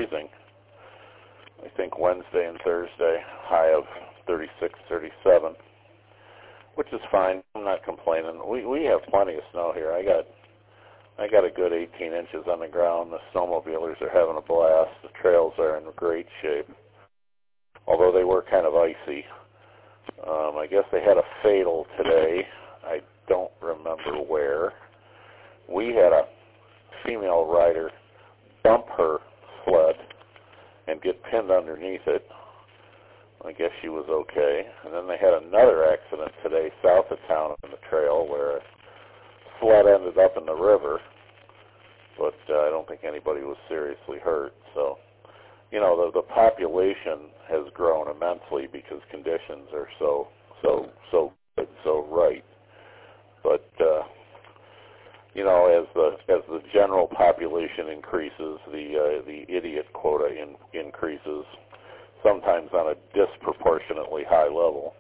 freezing. I think Wednesday and Thursday, high of 36, 37, which is fine. I'm not complaining. We have plenty of snow here. I got a good 18 inches on the ground. The snowmobilers are having a blast. The trails are in great shape, although they were kind of icy. I guess they had a fatal today. I don't remember where. We had a female rider bump her sled and get pinned underneath it. I guess she was okay. And then they had another accident today south of town on the trail where a sled ended up in the river, but I don't think anybody was seriously hurt. So, you know, the population has grown immensely because conditions are so good, so right. But you know, as the general population increases, the idiot quota increases, sometimes on a disproportionately high level.